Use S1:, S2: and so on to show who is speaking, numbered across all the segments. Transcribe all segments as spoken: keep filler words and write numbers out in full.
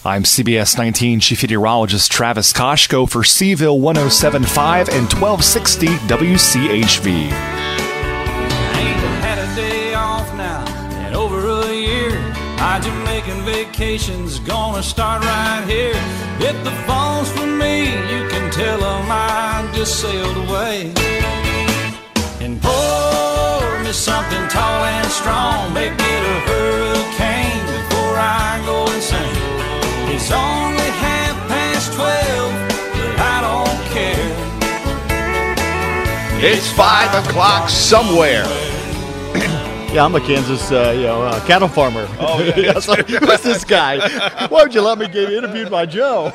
S1: I'm C B S nineteen Chief Meteorologist Travis Koshko for Seaville one oh seven point five and twelve sixty W C H V.
S2: Ain't had a day off now in over a year. My Jamaican vacation's gonna start right here. Hit the phones for me, you can tell them I just sailed away. And pour me something tall and strong, make it a hurricane before I go insane. It's only half past twelve, but I don't care.
S3: It's five o'clock somewhere.
S4: Yeah, I'm a Kansas, uh, you know, uh, cattle farmer.
S3: Oh, yeah.
S4: So, who's this guy? Why would you let me get interviewed by Joe?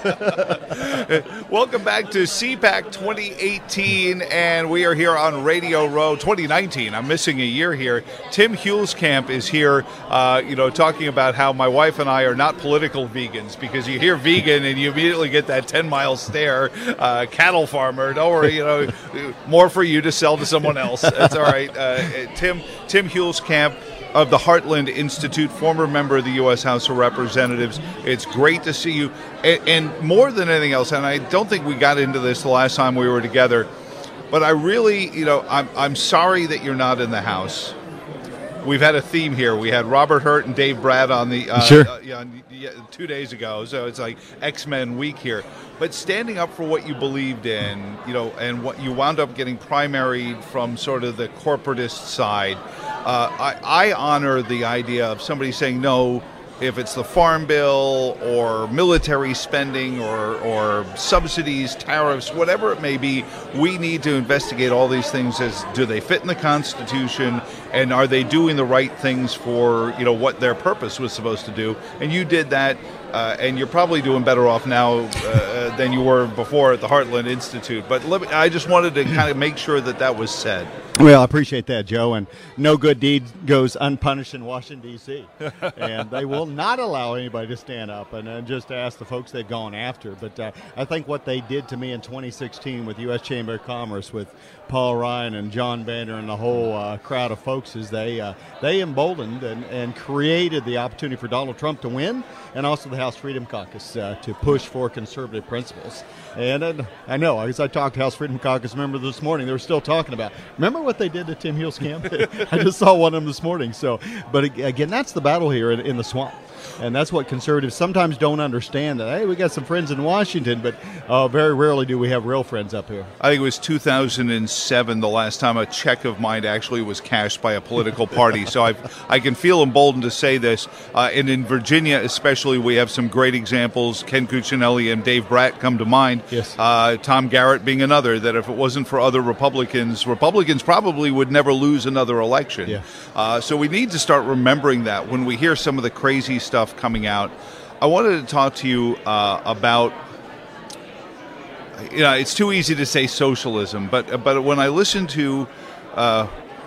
S3: Welcome back to C PAC twenty eighteen, and we are here on Radio Row twenty nineteen. I'm missing a year here. Tim Huelskamp is here, uh, you know, talking about how my wife and I are not political vegans, because you hear vegan and you immediately get that ten-mile stare. Uh, cattle farmer, don't worry, you know, more for you to sell to someone else. That's all right. Uh, Tim Tim Huelskamp of the Heartland Institute, former member of the U S House of Representatives. It's great to see you. And, and more than anything else, and I don't think we got into this the last time we were together, but I really, you know, I'm, I'm sorry that you're not in the House. We've had a theme here. We had Robert Hurt and Dave Brad on the uh,
S4: sure.
S3: uh, yeah, two days ago, so it's like X-Men week here. But standing up for what you believed in, you know, and what you wound up getting primaried from sort of the corporatist side, uh, I, I honor the idea of somebody saying no. If it's the Farm Bill or military spending or, or subsidies, tariffs, whatever it may be, we need to investigate all these things as, do they fit in the Constitution, and are they doing the right things for, you know, what their purpose was supposed to do? And you did that, uh, and you're probably doing better off now uh, than you were before at the Heartland Institute. But let me, I just wanted to kind of make sure that that was said.
S4: Well, I appreciate that, Joe. And no good deed goes unpunished in Washington, D C And they will not allow anybody to stand up and uh, just ask the folks they've gone after. But uh, I think what they did to me in twenty sixteen with U S Chamber of Commerce, with Paul Ryan and John Boehner and the whole uh, crowd of folks, is they uh, they emboldened and, and created the opportunity for Donald Trump to win, and also the House Freedom Caucus uh, to push for conservative principles. And uh, I know, as I talked to House Freedom Caucus members this morning, they were still talking about, remember what they did to Tim Huelskamp? I just saw one of them this morning. So, but again, that's the battle here in, in the swamp. And that's what conservatives sometimes don't understand, that, hey, we got some friends in Washington, but uh, very rarely do we have real friends up here.
S3: I think it was two thousand seven the last time a check of mine actually was cashed by a political party. So I've, I can feel emboldened to say this. Uh, and in Virginia especially, we have some great examples. Ken Cuccinelli and Dave Bratt come to mind.
S4: Yes.
S3: Uh, Tom Garrett being another, that if it wasn't for other Republicans, Republicans probably would never lose another election.
S4: Yeah.
S3: Uh, so we need to start remembering that when we hear some of the crazy stuff coming out. I wanted to talk to you uh, about, you know, it's too easy to say socialism, but but when I listen to uh,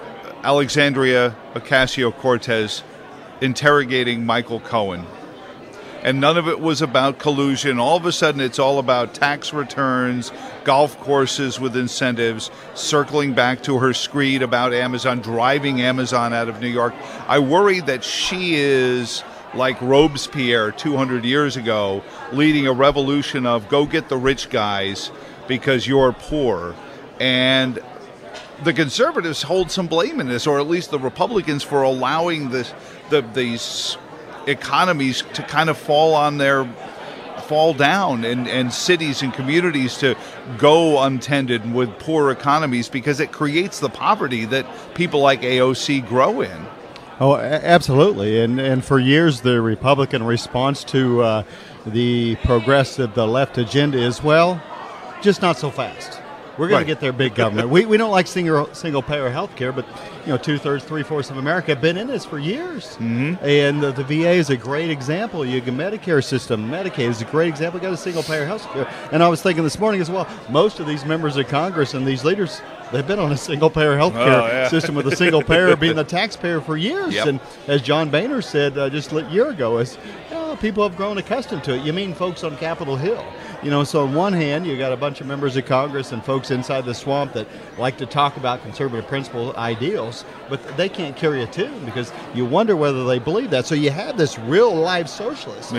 S3: Alexandria Ocasio-Cortez interrogating Michael Cohen, and none of it was about collusion. All of a sudden, it's all about tax returns, golf courses with incentives, circling back to her screed about Amazon, driving Amazon out of New York. I worry that she is like Robespierre two hundred years ago, leading a revolution of go get the rich guys because you're poor. And the conservatives hold some blame in this, or at least the Republicans, for allowing this, the, these economies to kind of fall on their fall down, and, and cities and communities to go untended with poor economies, because it creates the poverty that people like A O C grow in.
S4: Oh, absolutely. And and for years, the Republican response to uh, the progressive, the left agenda is, well, just not so fast. We're going
S3: Right.
S4: to get their big government. we we don't like single single payer health care, but you know, two thirds, three fourths of America have been in this for years.
S3: Mm-hmm.
S4: And the, the V A is a great example. You get Medicare system, Medicaid is a great example. You got a single payer health care. And I was thinking this morning as well, most of these members of Congress and these leaders, they've been on a single payer health care
S3: Oh, yeah.
S4: system with a single payer being the taxpayer for years.
S3: Yep.
S4: And as John Boehner said uh, just a year ago, is you know, people have grown accustomed to it. You mean folks on Capitol Hill. You know, so on one hand, you got a bunch of members of Congress and folks inside the swamp that like to talk about conservative principle ideals, but they can't carry a tune because you wonder whether they believe that. So you have this real life socialist.
S3: Yeah.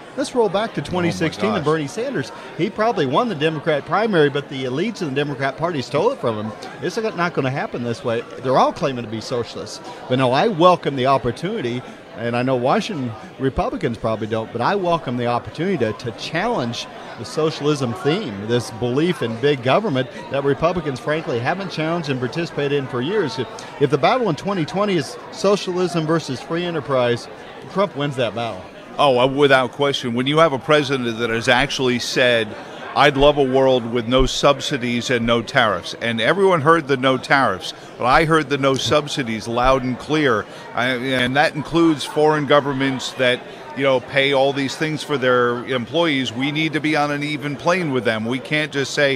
S4: Let's roll back to twenty sixteen
S3: Oh
S4: and Bernie Sanders. He probably won the Democrat primary, but the elites in the Democrat Party stole it from him. It's not going to happen this way. They're all claiming to be socialists. But no, I welcome the opportunity, and I know Washington Republicans probably don't, but I welcome the opportunity to, to challenge the socialism theme, this belief in big government that Republicans, frankly, haven't challenged and participated in for years. If, if the battle in twenty twenty is socialism versus free enterprise, Trump wins that battle.
S3: Oh, without question. When you have a president that has actually said, I'd love a world with no subsidies and no tariffs. And everyone heard the no tariffs, but I heard the no subsidies loud and clear. I, and that includes foreign governments that, you know, pay all these things for their employees. We need to be on an even plane with them. We can't just say,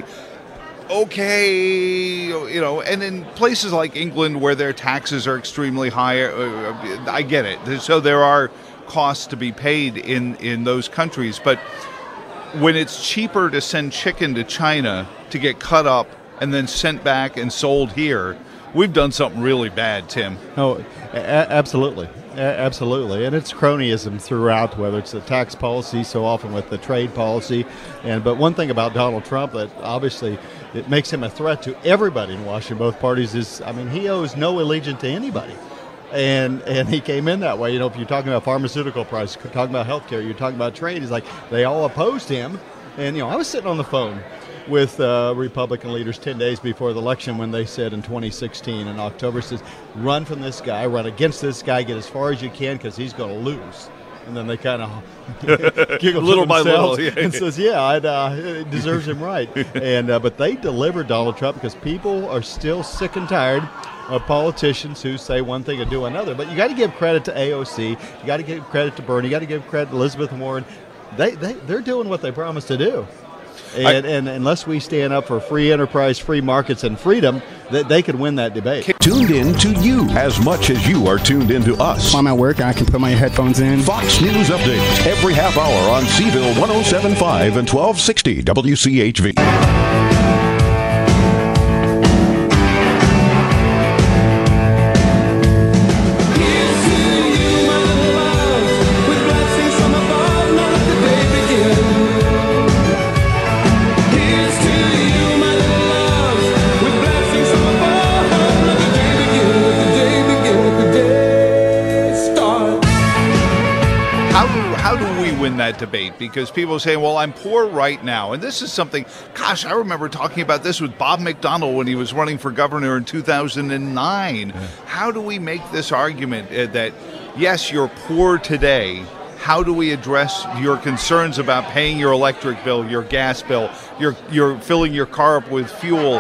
S3: okay, you know, and in places like England where their taxes are extremely high, uh, I get it. So there are costs to be paid in, in those countries. But when it's cheaper to send chicken to China to get cut up and then sent back and sold here, we've done something really bad, Tim.
S4: Oh, a- absolutely. A- absolutely. And it's cronyism throughout, whether it's the tax policy, so often with the trade policy. And But one thing about Donald Trump that obviously it makes him a threat to everybody in Washington, both parties, is, I mean, he owes no allegiance to anybody. And and he came in that way. You know, if you're talking about pharmaceutical prices, you're talking about health care, you're talking about trade, he's like, they all opposed him. And, you know, I was sitting on the phone with uh, Republican leaders ten days before the election when they said in twenty sixteen in October, says, run from this guy, run against this guy, get as far as you can because he's going to lose. And then they kind of giggle
S3: little
S4: to
S3: by
S4: themselves
S3: little, yeah.
S4: and says, yeah, I'd, uh, it deserves him right. And uh, but they delivered Donald Trump because people are still sick and tired of politicians who say one thing and do another. But you got to give credit to A O C. You got to give credit to Bernie. You got to give credit to Elizabeth Warren. They, they, they're doing what they promised to do. And, I, and unless we stand up for free enterprise, free markets, and freedom, that they could win that debate.
S5: Tuned in to you as much as you are tuned into us.
S6: I'm at work and I can put my headphones in.
S5: Fox News Update every half hour on Seville one oh seven point five and twelve sixty W C H V.
S3: That debate, because people say, well, I'm poor right now. And this is something, gosh, I remember talking about this with Bob McDonnell when he was running for governor in two thousand nine. Yeah. How do we make this argument uh, that, yes, you're poor today? How do we address your concerns about paying your electric bill, your gas bill, your, you're filling your car up with fuel?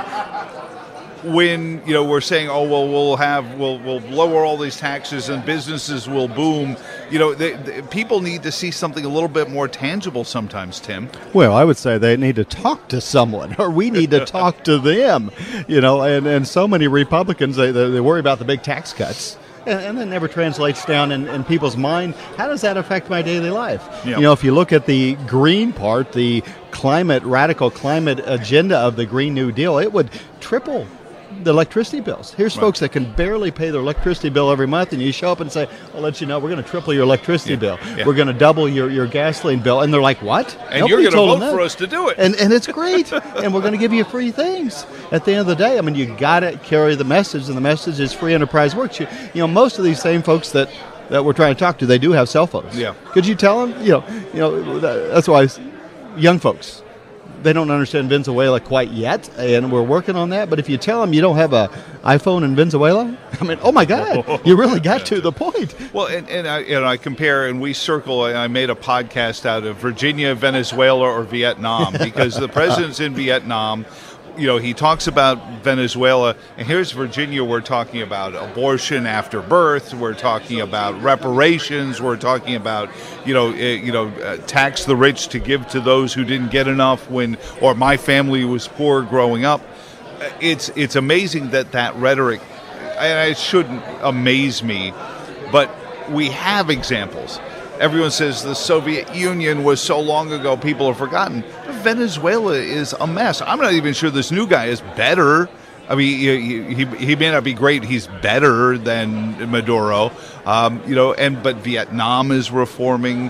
S3: When, you know, we're saying, oh, well, we'll have, we'll, we'll lower all these taxes and businesses will boom. You know, they, they, people need to see something a little bit more tangible sometimes, Tim.
S4: Well, I would say they need to talk to someone, or we need to talk to them. You know, and, and so many Republicans, they, they worry about the big tax cuts. And, and that never translates down in, in people's mind. How does that affect my daily life? Yep. You know, if you look at the green part, the climate, radical climate agenda of the Green New Deal, it would triple the electricity bills. Here's right. folks that can barely pay their electricity bill every month, and you show up and say, I'll let you know, we're going to triple your electricity yeah. bill. Yeah. We're going to double your, your gasoline bill. And they're like, what?
S3: And
S4: Nobody
S3: you're going to vote
S4: that.
S3: for us to do it.
S4: And, and it's great. And we're going to give you free things. At the end of the day, I mean, you got to carry the message, and the message is free enterprise works. You, you know, most of these same folks that, that we're trying to talk to, they do have cell phones.
S3: Yeah.
S4: Could you tell them? You know, you know that's why young folks, they don't understand Venezuela quite yet, and we're working on that. But if you tell them you don't have an iPhone in Venezuela, I mean, oh my God, you really got to the point.
S3: Well, and, and I, you know, I compare, and we circle. I made a podcast out of Virginia, Venezuela, or Vietnam, because the president's in Vietnam. You know, he talks about Venezuela, and here's Virginia. We're talking about abortion after birth. We're talking about reparations. We're talking about, you know, uh, you know, uh, tax the rich to give to those who didn't get enough when, or my family was poor growing up. It's it's amazing that that rhetoric, and it shouldn't amaze me, but we have examples. Everyone says the Soviet Union was so long ago, people have forgotten. Venezuela is a mess. I'm not even sure this new guy is better. I mean, he he, he may not be great. He's better than Maduro, um, you know. And but Vietnam is reforming.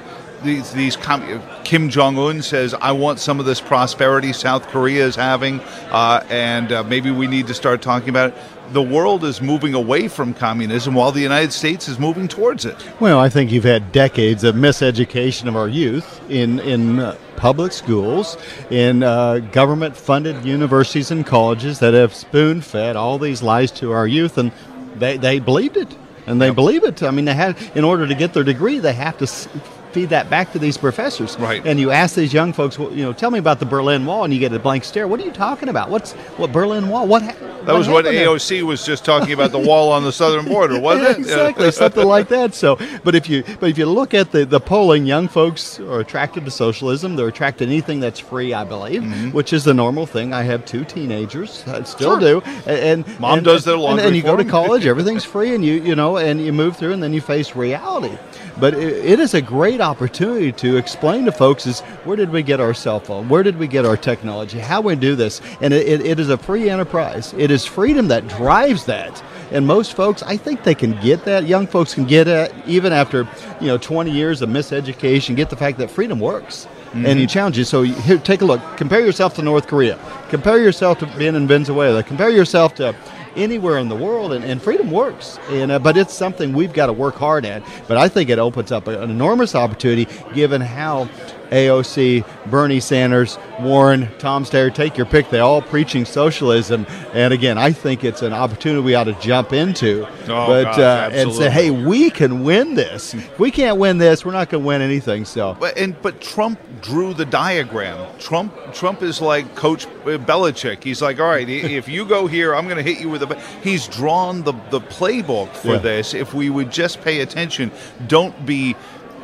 S3: these these com- Kim Jong Un says, I want some of this prosperity South Korea is having, uh, and uh, maybe we need to start talking about it. The world is moving away from communism while the United States is moving towards it.
S4: Well, I think you've had decades of miseducation of our youth in in uh, public schools, in uh, government-funded universities and colleges that have spoon-fed all these lies to our youth, and they, they believed it. And they yep. believe it. I mean, they had, in order to get their degree, they have to s- feed that back to these professors.
S3: Right.
S4: And you ask these young folks, well, you know, tell me about the Berlin Wall, and you get a blank stare. What are you talking about? What's what Berlin Wall? What? Ha-
S3: that
S4: what
S3: was what
S4: there?
S3: A O C was just talking about, the wall on the southern border, wasn't it?
S4: Exactly, something like that. So, but if you but if you look at the, the polling, young folks are attracted to socialism. They're attracted to anything that's free, I believe, mm-hmm. which is the normal thing. I have two teenagers, I still
S3: sure.
S4: do, and, and
S3: mom
S4: and,
S3: does their laundry
S4: and, and you
S3: for
S4: go to
S3: them.
S4: college, everything's free, and you you know, and you move through, and then you face reality. But it, it is a great opportunity to explain to folks is where did we get our cell phone? Where did we get our technology? How we do this? And it, it, it is a free enterprise. It is freedom that drives that. And most folks, I think they can get that. Young folks can get it even after, you know, twenty years of miseducation, get the fact that freedom works. Mm-hmm. And you challenge it. So here, take a look. Compare yourself to North Korea. Compare yourself to being in Venezuela. Compare yourself to anywhere in the world, and, and freedom works. And uh, but it's something we've got to work hard at. But I think it opens up an enormous opportunity, given how A O C, Bernie Sanders, Warren, Tom Steyer, take your pick, they're all preaching socialism. And again, I think it's an opportunity we ought to jump into.
S3: Oh,
S4: but
S3: gosh,
S4: uh, and
S3: absolutely.
S4: say, hey, we can win this. If we can't win this, we're not going to win anything. So,
S3: But and but Trump drew the diagram. Trump Trump is like Coach Belichick. He's like, all right, if you go here, I'm going to hit you with a. He's drawn the the playbook for
S4: Yeah.
S3: this. If we would just pay attention, don't be.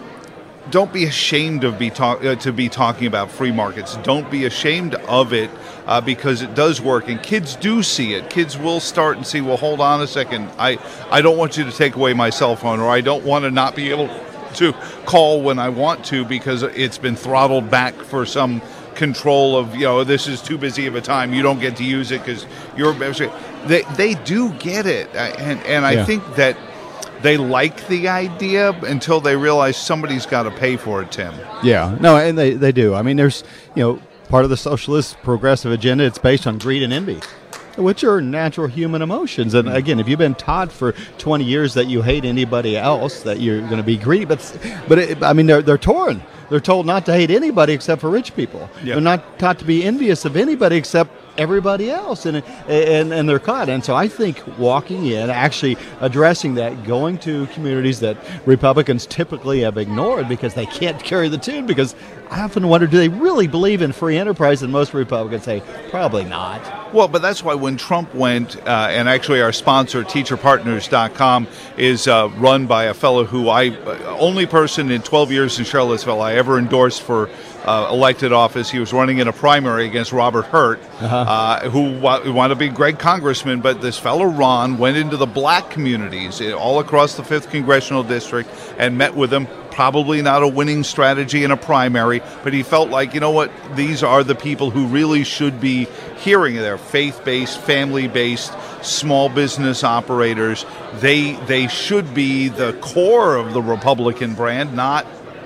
S3: Don't be ashamed of be talk, uh, to be talking about free markets. Don't be ashamed of it uh, because it does work, and kids do see it. Kids will start and see, well, hold on a second. I, I don't want you to take away my cell phone, or I don't want to not be able to call when I want to because it's been throttled back for some control of, you know, this is too busy of a time. You don't get to use it because you're. They they do get it, and and I
S4: Yeah.
S3: think that. They like the idea until they realize somebody's got to pay for it, Tim.
S4: yeah, no, and they, they do. I mean, there's, you know, part of the socialist progressive agenda, it's based on greed and envy, which are natural human emotions. And again, if you've been taught for twenty years that you hate anybody else, that you're going to be greedy, but but it, I mean, they're they're torn. They're told not to hate anybody except for rich people.
S3: Yeah.
S4: They're not taught to be envious of anybody except everybody else, and and and they're caught. And so I think walking in, actually addressing that, going to communities that Republicans typically have ignored because they can't carry the tune, because I often wonder, do they really believe in free enterprise? And most Republicans say, probably not.
S3: Well, but that's why when Trump went, uh, and actually our sponsor, teacher partners dot com, is uh, run by a fellow who I, uh, only person in twelve years in Charlottesville I ever endorsed for uh, elected office. He was running in a primary against Robert Hurt, uh-huh. uh, who wa- wanted to be great congressman, but this fellow Ron went into the black communities all across the fifth Congressional District and met with them. Probably not a winning strategy in a primary, but he felt like, you know what, these are the people who really should be hearing. They're faith-based, family-based, small business operators. They they should be the core of the Republican brand, not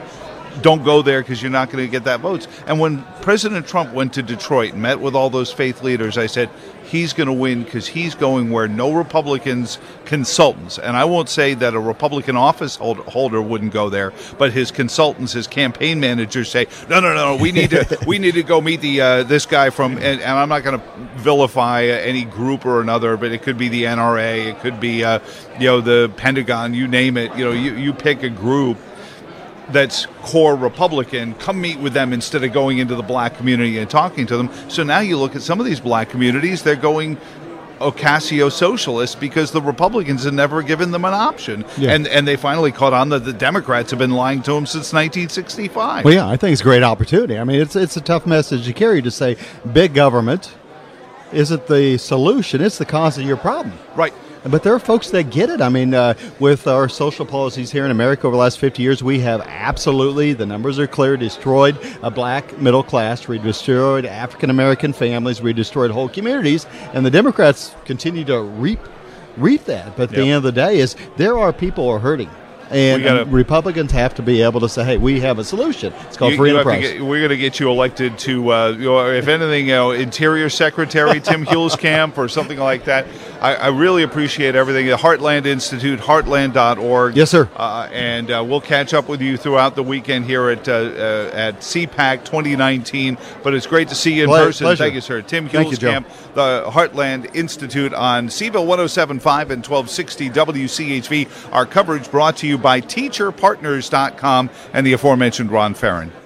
S3: don't go there because you're not going to get that votes. And when President Trump went to Detroit and met with all those faith leaders, I said, he's going to win because he's going where no Republicans consultants, and I won't say that a Republican office hold, holder wouldn't go there, but his consultants, his campaign managers say, no, no, no, we need to we need to go meet the uh, this guy from, and, and I'm not going to vilify any group or another, but it could be the N R A, it could be uh, you know, the Pentagon, you name it. You know, you, you pick a group that's core Republican, come meet with them instead of going into the black community and talking to them. So now you look at some of these black communities, they're going Ocasio-socialist because the Republicans have never given them an option.
S4: Yeah.
S3: And and they finally caught on that the Democrats have been lying to them since nineteen sixty-five.
S4: Well, yeah, I think it's a great opportunity. I mean, it's it's a tough message to carry to say big government isn't the solution, it's the cause of your problem.
S3: Right.
S4: But there are folks that get it. I mean, uh, with our social policies here in America over the last fifty years, we have absolutely, the numbers are clear, destroyed a black middle class. We destroyed African-American families. We destroyed whole communities. And the Democrats continue to reap reap that. But at
S3: Yep.
S4: the end of the day is there are people who are hurting. And,
S3: We gotta-
S4: and Republicans have to be able to say, hey, we have a solution. It's called
S3: You-
S4: free
S3: you have to
S4: enterprise.
S3: get- we're going to get you elected to, uh, you know, if anything, you know, Interior Secretary Tim Huelskamp or something like that. I, I really appreciate everything. The Heartland Institute, heartland dot org.
S4: Yes, sir.
S3: Uh, and uh, we'll catch up with you throughout the weekend here at uh, uh, at C PAC twenty nineteen. But it's great to see you in
S4: Ple-
S3: person.
S4: pleasure.
S3: Thank you, sir. Tim
S4: Thank you, Joe.
S3: Huelskamp, the Heartland Institute on Seville one oh seven point five and twelve sixty W C H V. Our coverage brought to you by teacher partners dot com and the aforementioned Ron Farron.